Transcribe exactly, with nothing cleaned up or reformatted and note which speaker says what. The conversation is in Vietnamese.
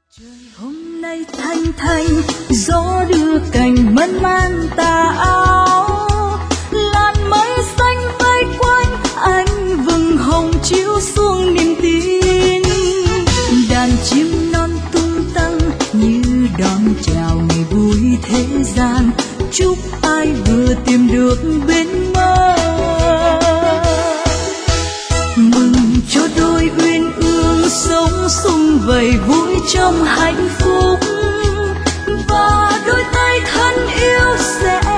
Speaker 1: Trời hôm nay thanh thanh, gió đưa cành mơn man tà áo, làn mây xanh vây quanh anh vầng hồng chiếu xuống niềm tin. Đàn chim non tung tăng như đón chào ngày vui thế gian, chúc ai vừa tìm được bên mơ. Mừng cho đôi uyên ương sống sum vầy vui trong hạnh phúc, và đôi tay thân yêu sẽ